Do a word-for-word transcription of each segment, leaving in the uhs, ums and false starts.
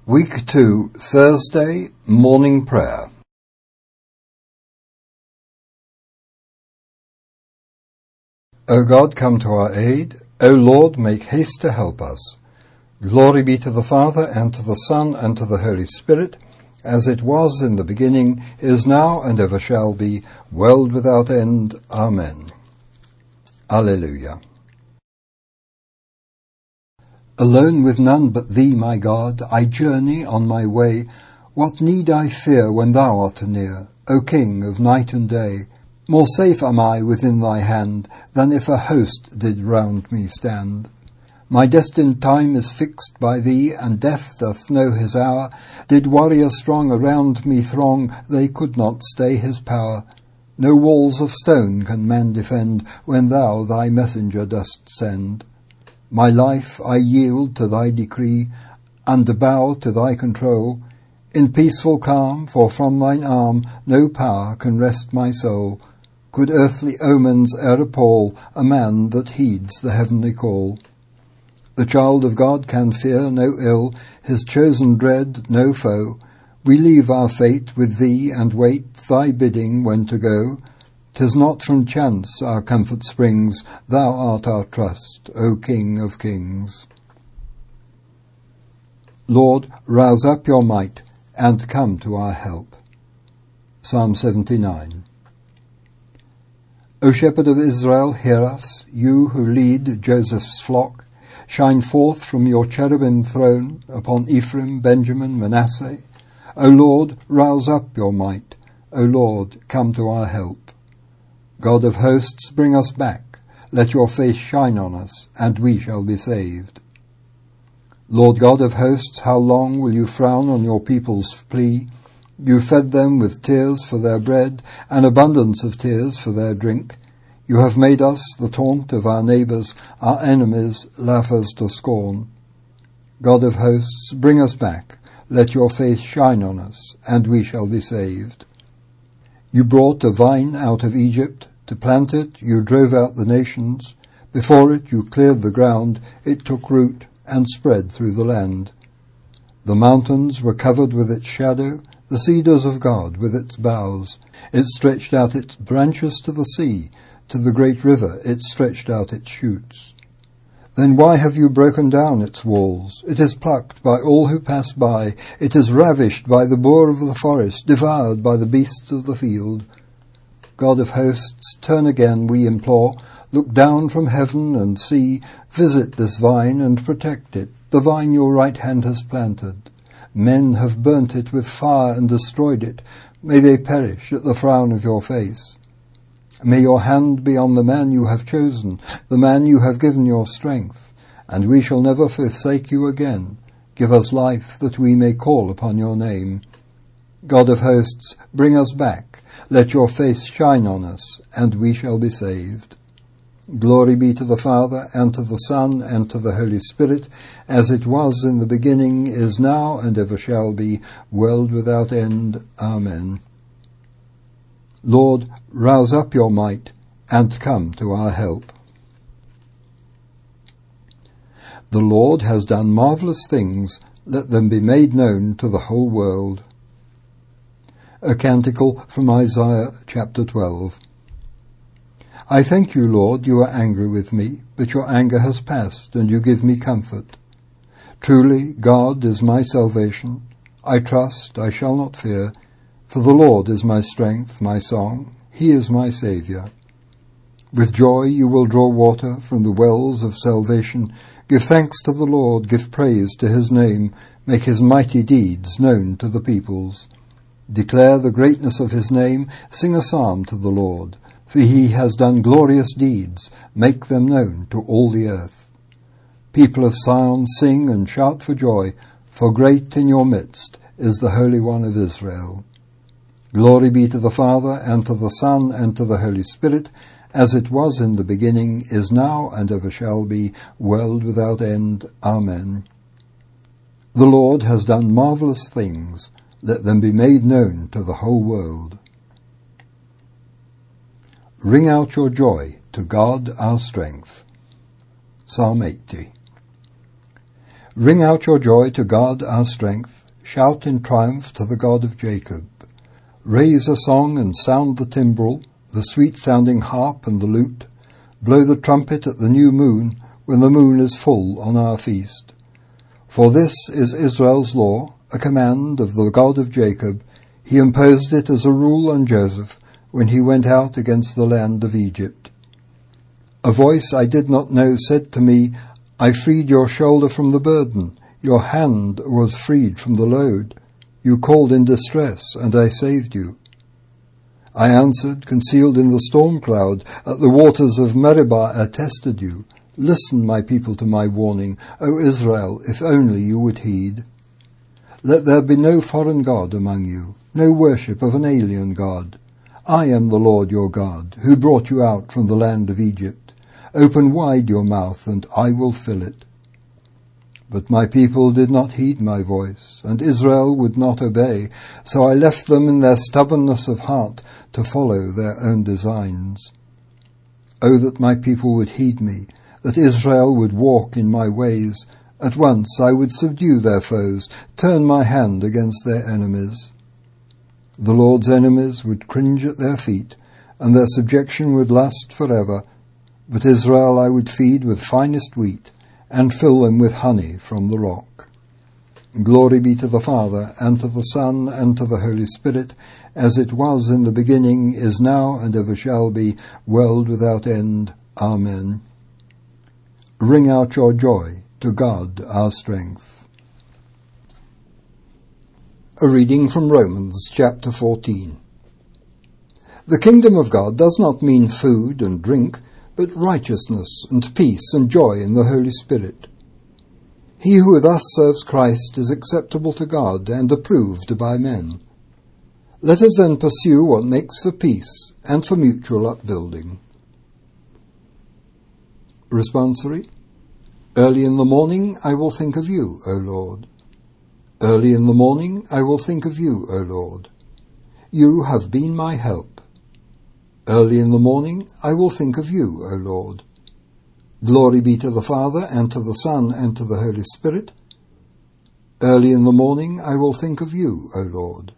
Week two, Thursday, Morning Prayer. O God, come to our aid. O Lord, make haste to help us. Glory be to the Father, and to the Son, and to the Holy Spirit, as it was in the beginning, is now, and ever shall be, world without end. Amen. Alleluia. Alone with none but thee, my God, I journey on my way. What need I fear when thou art near, O King of night and day? More safe am I within thy hand, than if a host did round me stand. My destined time is fixed by thee, and death doth know his hour. Did warrior strong around me throng, they could not stay his power. No walls of stone can man defend, when thou thy messenger dost send. My life I yield to thy decree, and bow to thy control. In peaceful calm, for from thine arm no power can wrest my soul. Could earthly omens e'er appall a man that heeds the heavenly call? The child of God can fear no ill, his chosen dread no foe. We leave our fate with thee, and wait thy bidding when to go. 'Tis not from chance our comfort springs, thou art our trust, O King of kings. Lord, rouse up your might, and come to our help. Psalm seventy-nine. O Shepherd of Israel, hear us, you who lead Joseph's flock. Shine forth from your cherubim throne upon Ephraim, Benjamin, Manasseh. O Lord, rouse up your might. O Lord, come to our help. God of hosts, bring us back. Let your face shine on us, and we shall be saved. Lord God of hosts, how long will you frown on your people's plea? You fed them with tears for their bread, an abundance of tears for their drink. You have made us the taunt of our neighbours, our enemies laughers to scorn. God of hosts, bring us back. Let your face shine on us, and we shall be saved. You brought a vine out of Egypt. To plant it, you drove out the nations. Before it, you cleared the ground. It took root and spread through the land. The mountains were covered with its shadow, the cedars of God with its boughs. It stretched out its branches to the sea. To the great river it stretched out its shoots. Then why have you broken down its walls? It is plucked by all who pass by. It is ravished by the boar of the forest, devoured by the beasts of the field. God of hosts, turn again, we implore. Look down from heaven and see. Visit this vine and protect it, the vine your right hand has planted. Men have burnt it with fire and destroyed it. May they perish at the frown of your face. May your hand be on the man you have chosen, the man you have given your strength, and we shall never forsake you again. Give us life that we may call upon your name. God of hosts, bring us back. Let your face shine on us, and we shall be saved. Glory be to the Father, and to the Son, and to the Holy Spirit, as it was in the beginning, is now, and ever shall be, world without end. Amen. Lord, rouse up your might, and come to our help. The Lord has done marvellous things. Let them be made known to the whole world. A canticle from Isaiah chapter twelve. I thank you, Lord, you are angry with me, but your anger has passed, and you give me comfort. Truly, God is my salvation. I trust, I shall not fear, for the Lord is my strength, my song. He is my Saviour. With joy you will draw water from the wells of salvation. Give thanks to the Lord, give praise to his name, make his mighty deeds known to the peoples. Declare the greatness of his name, sing a psalm to the Lord, for he has done glorious deeds, make them known to all the earth. People of Zion, sing and shout for joy, for great in your midst is the Holy One of Israel. Glory be to the Father, and to the Son, and to the Holy Spirit, as it was in the beginning, is now, and ever shall be, world without end. Amen. The Lord has done marvellous things. Let them be made known to the whole world. Ring out your joy to God our strength. Psalm eighty. Ring out your joy to God our strength. Shout in triumph to the God of Jacob. Raise a song and sound the timbrel, the sweet-sounding harp and the lute. Blow the trumpet at the new moon, when the moon is full on our feast. For this is Israel's law, a command of the God of Jacob. He imposed it as a rule on Joseph when he went out against the land of Egypt. A voice I did not know said to me, I freed your shoulder from the burden. Your hand was freed from the load. You called in distress, and I saved you. I answered, concealed in the storm cloud, at the waters of Meribah I tested you. Listen, my people, to my warning, O Israel, if only you would heed. Let there be no foreign god among you, no worship of an alien god. I am the Lord your God, who brought you out from the land of Egypt. Open wide your mouth, and I will fill it. But my people did not heed my voice, and Israel would not obey, so I left them in their stubbornness of heart to follow their own designs. Oh, that my people would heed me, that Israel would walk in my ways. At once I would subdue their foes, turn my hand against their enemies. The Lord's enemies would cringe at their feet, and their subjection would last forever. But Israel I would feed with finest wheat, and fill them with honey from the rock. Glory be to the Father, and to the Son, and to the Holy Spirit, as it was in the beginning, is now, and ever shall be, world without end. Amen. Ring out your joy to God our strength. A reading from Romans chapter fourteen. The kingdom of God does not mean food and drink, but righteousness and peace and joy in the Holy Spirit. He who thus serves Christ is acceptable to God and approved by men. Let us then pursue what makes for peace and for mutual upbuilding. Responsory. Early in the morning I will think of you, O Lord. Early in the morning I will think of you, O Lord. You have been my help. Early in the morning I will think of you, O Lord. Glory be to the Father, and to the Son, and to the Holy Spirit. Early in the morning I will think of you, O Lord.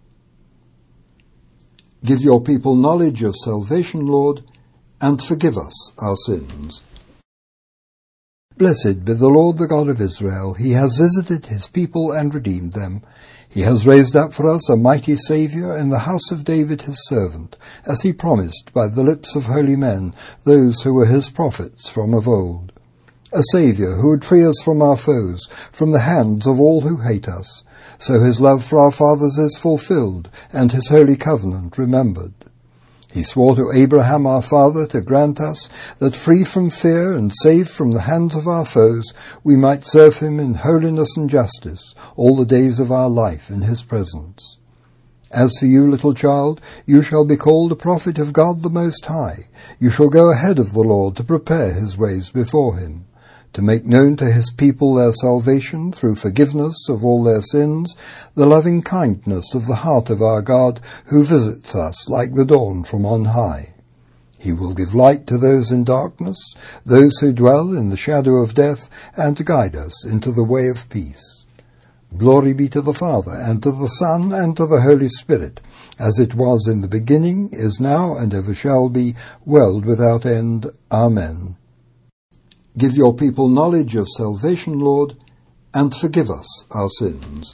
Give your people knowledge of salvation, Lord, and forgive us our sins. Blessed be the Lord, the God of Israel. He has visited his people and redeemed them. He has raised up for us a mighty Saviour in the house of David his servant, as he promised by the lips of holy men, those who were his prophets from of old. A Saviour who would free us from our foes, from the hands of all who hate us. So his love for our fathers is fulfilled, and his holy covenant remembered. He swore to Abraham our father to grant us that, free from fear and saved from the hands of our foes, we might serve him in holiness and justice all the days of our life in his presence. As for you, little child, you shall be called a prophet of God the Most High. You shall go ahead of the Lord to prepare his ways before him, to make known to his people their salvation through forgiveness of all their sins, the loving kindness of the heart of our God, who visits us like the dawn from on high. He will give light to those in darkness, those who dwell in the shadow of death, and guide us into the way of peace. Glory be to the Father, and to the Son, and to the Holy Spirit, as it was in the beginning, is now, and ever shall be, world without end. Amen. Give your people knowledge of salvation, Lord, and forgive us our sins.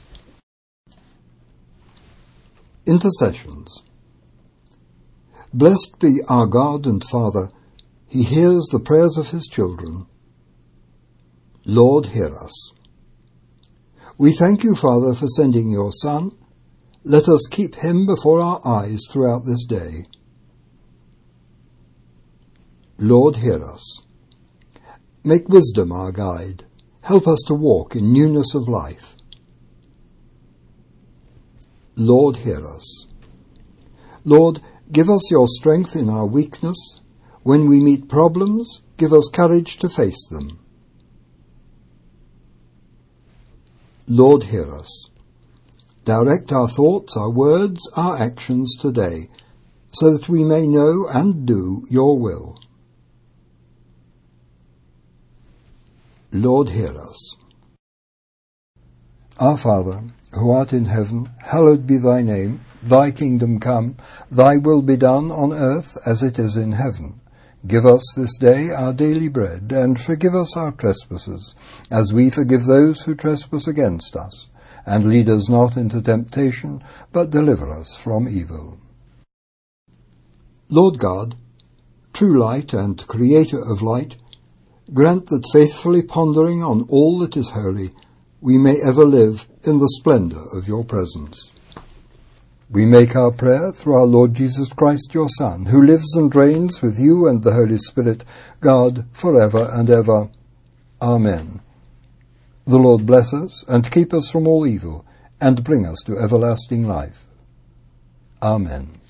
Intercessions. Blessed be our God and Father. He hears the prayers of his children. Lord, hear us. We thank you, Father, for sending your Son. Let us keep him before our eyes throughout this day. Lord, hear us. Make wisdom our guide. Help us to walk in newness of life. Lord, hear us. Lord, give us your strength in our weakness. When we meet problems, give us courage to face them. Lord, hear us. Direct our thoughts, our words, our actions today, so that we may know and do your will. Lord, hear us. Our Father, who art in heaven, hallowed be thy name. Thy kingdom come, thy will be done on earth as it is in heaven. Give us this day our daily bread, and forgive us our trespasses, as we forgive those who trespass against us. And lead us not into temptation, but deliver us from evil. Lord God, true light and creator of light, grant that faithfully pondering on all that is holy, we may ever live in the splendour of your presence. We make our prayer through our Lord Jesus Christ, your Son, who lives and reigns with you and the Holy Spirit, God, for ever and ever. Amen. The Lord bless us and keep us from all evil, and bring us to everlasting life. Amen.